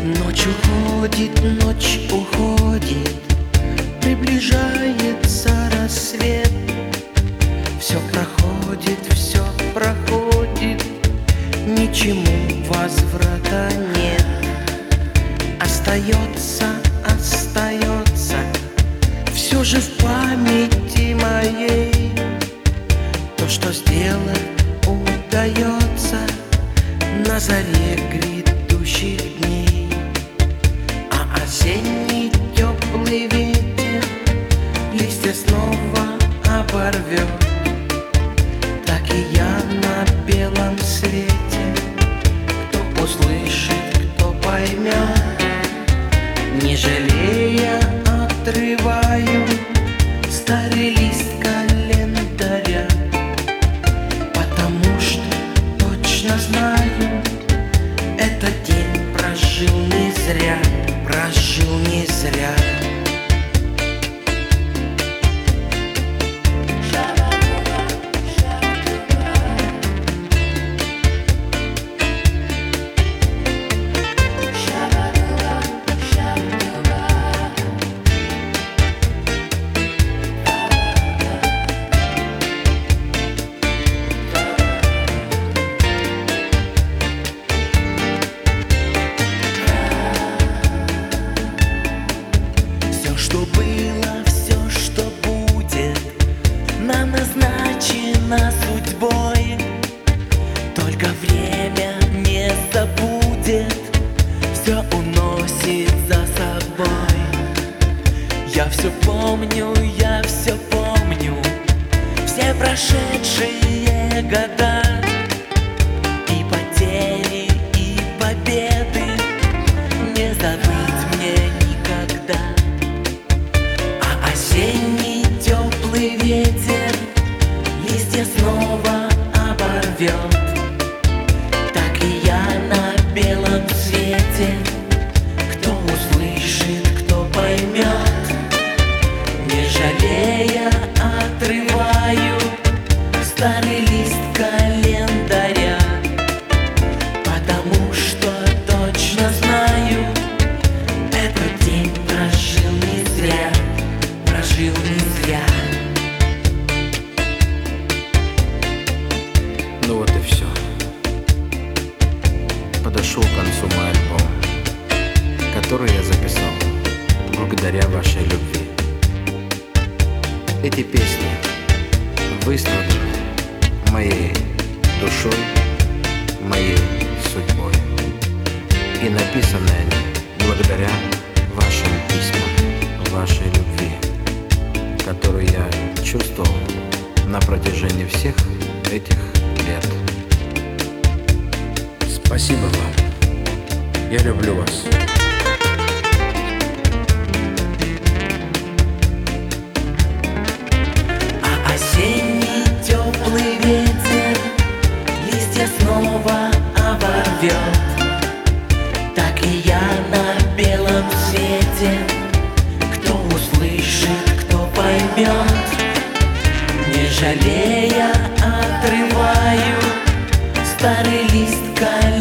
Ночь уходит, приближается рассвет. Все проходит, ничему возврата нет. Остается все же в памяти моей то, что сделать удается на заре грядущих дней. А осенний теплый ветер листья снова оборвет. Так и я на белом свете, кто услышит, кто поймет. Не жалея отрываю старый лист календаря, потому что точно знаю, этот день прожил не зря. Что было, все, что будет, нам назначено судьбой. Только время не забудет, все уносит за собой. Я все помню, все прошедшие года, и потери, и победы не забыть мне никогда. Осенний теплый ветер листья снова оборвет. Так и я на белом свете, кто услышит, кто поймет. Не жалея отрываю старый лист календаря, потому что точно знаю, этот день прожил не зря. Ну вот и все. Подошел к концу мой альбом, который я записал благодаря вашей любви. Эти песни высланы моей душой, моей судьбой, и написаны они благодаря вашим письмам, вашей любви, которую я чувствовал на протяжении всех этих лет. Спасибо вам. Я люблю вас. А осенний теплый ветер листья снова оборвет. Так и я на белом свете, кто услышит, кто поймет. Не жалея отрываю старый лист календаря,